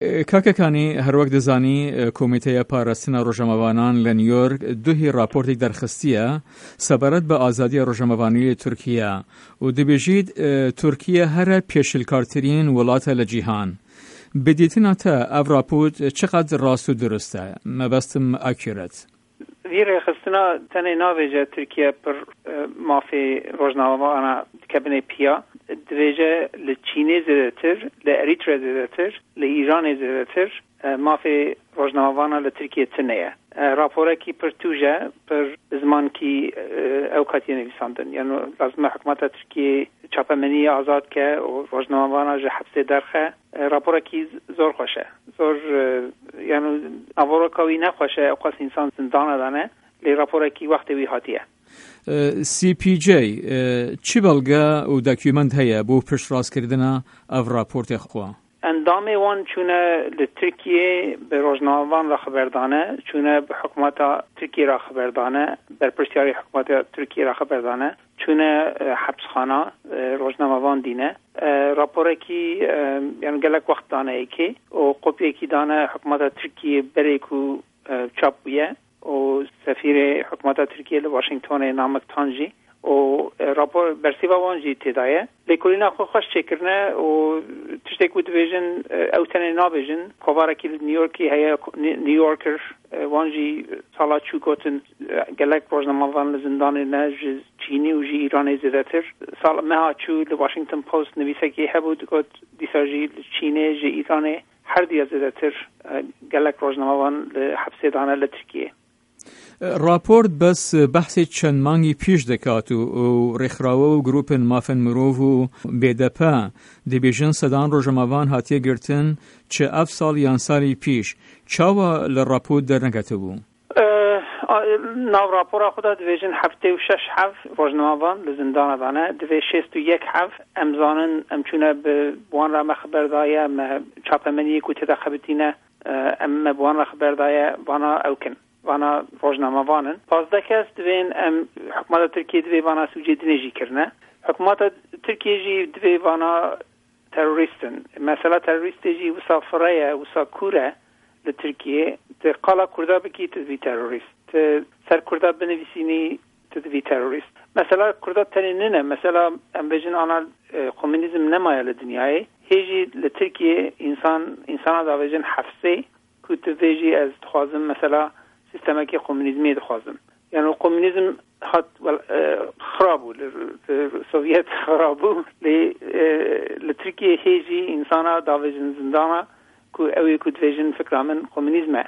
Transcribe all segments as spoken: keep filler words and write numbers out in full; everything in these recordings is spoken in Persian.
کاکەکانی هەروەک دەزانی کۆمیتەیە پاراستنە ڕۆژەمەوانان لە نیویۆرک دوهی راپۆرتێک دەرخستیە سەبارەت بە ئازادیە ڕۆژەمەوانی تورکیا و دەبێژیت تورکیا هەرە پێشلکارترین وڵاتە لە جیهان. بدیتناتە ئەو راپۆرت چقدر ڕاست و درستە؟ مەبەستم ئاکیرەت. ویره خستنا تنه ناویجه ترکیه پر مافی روزنامه‌وانه کبنه پیا دویجه لچینه زیادتر، لأریتره زیادتر، لإیران زیادتر مافی روزنامه‌وانه لترکیه تنه. راپوره کی پر توجه پر زمان کی اوقاتی نویساندن، یعنی لازم حکومت ترکیه چاپمنی آزاد که و روزنامه‌وانه جه حبس درخه. راپوره کی زور خوشه، زور یعنی اوارا کاوی نخوشه اوقاس انسان زندان دانه. لی راپوره کی وقتی وی هاتیه. سی پی جی چی بلگه و داکیومنت هیا بو پشت راست کردنه او راپورت خوا؟ اندام وان چونه لترکیه به روزنامه‌وان را خبردانه، چونه به حکومت ترکیه را خبردانه، بر پرسیاری حکومت ترکیه را خبردانه، چونه حبسخانه روزنامه‌وان دینه. راپوره کی یعنی گلک وقت دانه ای که و قپیه کی دانه حکومت ترکیه بره کو چاپ بیه و سفیر حکومت ترکیه لواشنگتن نامک تانجی و راپور برسیوا وانجی تدایه لیکولینا خو خوش چکرنه و تشتک بود ویژن اوتن نابیژن کوارکی نیویورکی هیا نیویورکر وانجی سالا چوکوتن گلک روزنامه‌وان زندان نج چینی و جی ایرانی زیادتر سال ماه چو لواشنگتن پست نویسه که هبود گفت دیساجی چینی جی ایرانی هر دیا زیادتر گلک روزنامه‌وان حبس دانه لترکیه. راپورت بس بحثی چند مانگی پیش دکات و رخراوه و گروپ مافن مروف و بیدپا دیبیجن صدان روزنامه‌وان هاتیه گرتن چه اف سال یان سالی پیش چاوا لراپورت در نگته بو؟ ناو راپورا خدا دیویژن هفته و شش هفت روزنامه‌وان لزندان دانه دیوی شست و یک هفت امزانن امچونه به بوان را مخبر دایه ام چاپمنی کوتی دا خبتینه ام بوان را خبر دایه وانا اوکن وانا روزنامه‌وانن پازده کس دوین ام حکومت ترکیه دوی وانا سوجه دنجی کرنه حکومت ترکیه جی دوی وانا تروریستن مثلا تروریستی جی وسا فرایه وسا کوره لترکیه قالا کرده بکی تدوی تروریست سر کرده بنویسینی تدوی تروریست مثلا کرده تنینه مثلا ام بجن آنا کمونیزم نمایه لدنیای هیجی لترکیه انسان انسان داویجن حفظه که تدویجی از خوازم مثلا سیستمی که کمونیسمی دخوازم یعنی کمونیسم هات خرابو سوویت خرابو لی لترکیه هیجی انسان داویجن زندانه که اوی که دویجن فکر من کمونیسمه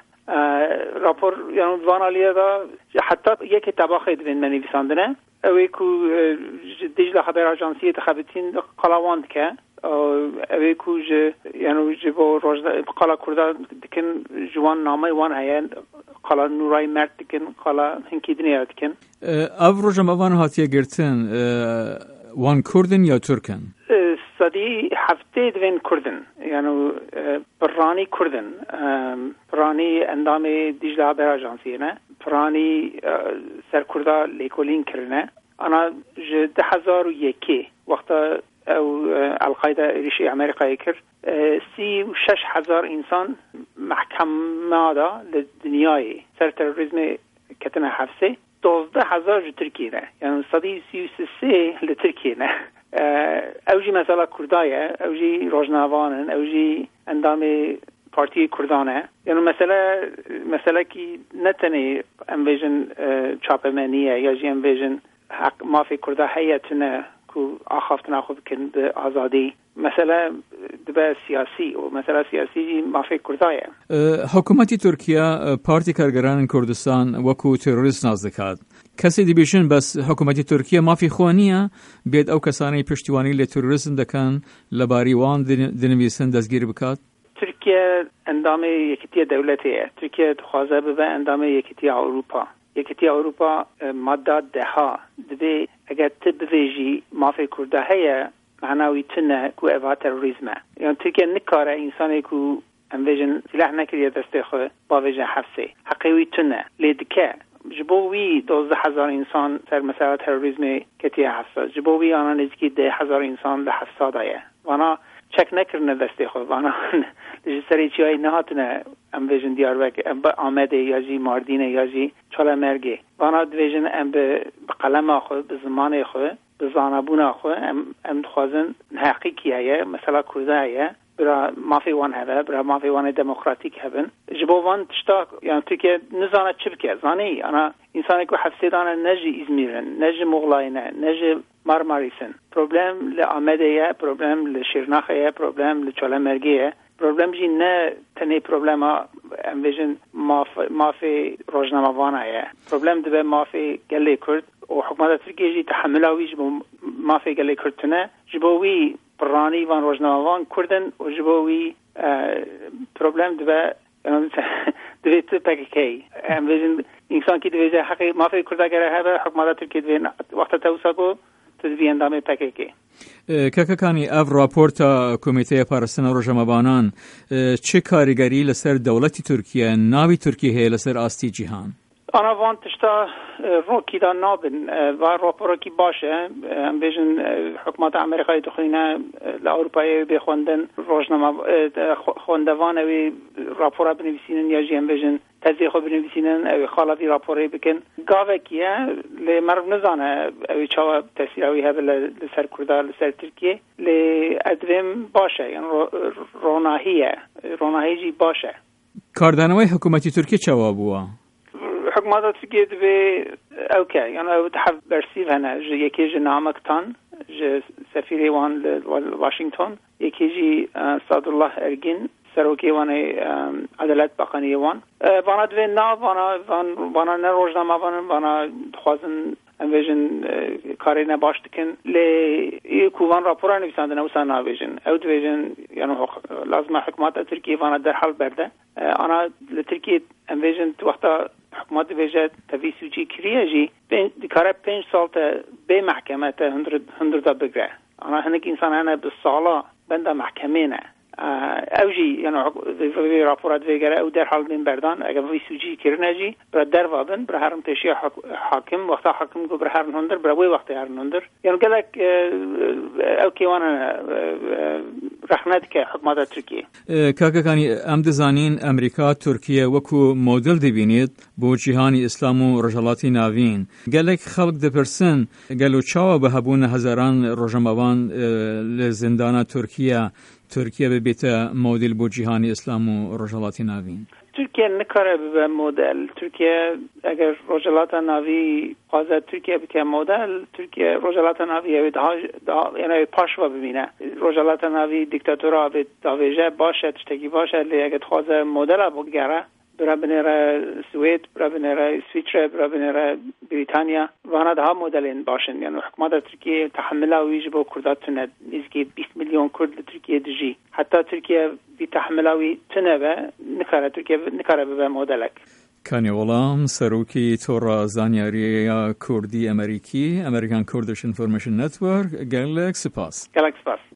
راپور یعنی دوانالیه دا حتی یک طبقه دوین منویساندنه اوی که دیجل خبر آجانسی تخبتین قلاواند که اوی که یعنی جبو روز قلا کرده دکن جوان نامه وان هیان قلا نورای مرد دکن قلا هنکی دنیا دکن او روزنامه‌وان هاتیه گرتن وان کردن یا ترکن؟ صدی هفته دوین کردن یعنی پرانی کردن پرانی اندام دیجل خبر آجانسی نه پرانی سر کرده لیکولین کرنه انا ده هزار و یکی وقتا او القاعده ریشی امریکایی کرد سی و شش هزار انسان محکمه دا لدنیای سر تروریسم کتنه حفظه دوزده هزار جو ترکیه نه یعنی صدی سی و سه لترکیه نه اوجی مثلا کردایه اوجی روزنامه‌وانن اوجی اندام پارتی کردانه یعنی مثلا مثلا کی نتنی انویژن چاپمنیه یا جی انویژن حق مافی کرده هیتنه کو آخافتنا خوب کن به آزادی مثلا دبه سیاسی و مثلا سیاسی مافی کردایه حکومتی ترکیه پارتی کارگران کردستان وکو تروریست نازدکاد کسی دیبیشن بس حکومتی ترکیه مافی خوانیه بید او کسانی پشتیوانی لتروریسم دکن لباری وان دنویسن دستگیر بکات ترکیه اندام یکیتی دولتیه ترکیه خوازه به اندام یکیتی اروپا یکیتی اروپا ماده ده ها دوی اگر تبویجی مافی کرده هیا معناوی تنه کو اوا تروریسمه یعنی ترکیه نکاره انسانی کو انویژن سلاح نکریه دسته خو با ویژن حفظه حقیوی تنه لیدکه جبوی دوزده هزار انسان سر مسئله تروریسم کتی حفظه جبوی آنها نزدیکی ده هزار انسان لحفظه دایه وانا چک نکردن دستی خود وانا سری چیای نهاتنه ام ویژن دیار وک ام با آمده یا جی ماردینه یا جی چاله مرگی وانا ویژن ام به قلم خود به زمان خود به زانبون خود ام ام خوازن حقیقیه مثلا کردایه برا مافی وان هبه برا مافی وان دموکراتیک هبن جبو وان تشتا یعنی تو که نزانه چی بکه زانی انا انسانی که هفته دانه نجی ازمیرن نجی مغلاینه نجی مرماریسن پروبلم لآمده یه پروبلم لشیرناخه یه پروبلم لچاله مرگیه پروبلم جی نه تنی پروبلم ها ام ویژن مافی روزنامه وانه یه پروبلم دبه مافی گلی کرد و حکومت ترکیه جی تحملاوی جبو مافی گلی کردتنه جبوی برانی وان روزنامه وان کردن و جبوی پروبلم دبه دوی تو پکیکی ام ویژن انسان کی دوی حقی مافی کرده گره هبه حکومت ترکیه دوی وقت توسا کو تدوی اندامه پکیکی کاکانی اف راپورتا کمیته پارستنا روژموانان چه کاریگری لسر دولتی ترکیه ناوی ترکیه لسر آستی جهان آنا وان تشتا روکی دا نابن و راپورا کی باشه هم بیشن حکومت امریکای دخینه لأوروپایی بخوندن روزنامه خوندوان اوی راپورا بنویسینن یا جی هم بیشن تزیخو بنویسینن اوی خالاتی راپوری بکن گاوه کیه لی مرو نزانه اوی چاوا تاثیر اوی هبه لسر کرده لسر ترکیه لی ادویم باشه یعنی روناهیه روناهی جی باشه کاردانوی حکومتی ترکیه چوا بوا؟ حکومت ترکیه دوی اوکی یعنی او تحف برسیف هنه یکی جی نامکتان جی سفیری وان واشنگتن یکی جی سادالله ارگین سروکی وان عدالت بقانی وان وانا دوی نا وانا وانا نه روزنامه وان وانا خوازن ویژن کاری نباشت کن لی کوان راپورا نویسنده نوسان نویژن او دویژن یعنی لازم حکومت ترکیه وانا در حال برده آنا لترکیه ویژن تو وقتا حکومت ویژه تویسو جی کریه جی کاره پنج سال تا به محکمه تا هندر دا بگره آنا هنک انسان هنه به سالا بنده محکمه نه او جی یعنی وی راپورات ویگره او در حال بین بردان اگر وی سوجی کرنه جی برا در وابن برا هرم تشی حاکم وقتا حاکم کو برا هرن هندر برا وی وقتا هرن هندر یعنی گلک او کیوانا رخنت که حکومت ترکیه کاکانی ام دزانین امریکا ترکیه وکو مدل دبینید بو جهانی اسلام و رجالاتی ناوین گلک خلق دپرسن گلو چاو به هبون هزاران رجموان لزندان ترکیه ترکیه به بیت مدل بو جهانی اسلام و رجالات ناوین ترکیه نکاره به مدل ترکیه اگر رجالات ناوی قاضی ترکیه بکه مدل ترکیه رجالات ناوی یعنی پاشوا ببینه رجالات ناوی دیکتاتورا به داویجه باشه تشتگی باشه لی اگر قاضی مدل بگره برا بنره سوئد برا بنره سویسرا برا بنره بریتانیا وانا ده مدلین باشن یعنی حکومت ترکیه تحمل ویج با کردات تنه نزدیک بیست میلیون کرد ترکیه دجی حتی ترکیه بی تحملاوی تنه به نکاره ترکیه نکاره به مدلک کانی غلام سروکی تورا زانیاری کردی امریکی امریکن کردش انفورمیشن نتورک گلک سپاس گلک سپاس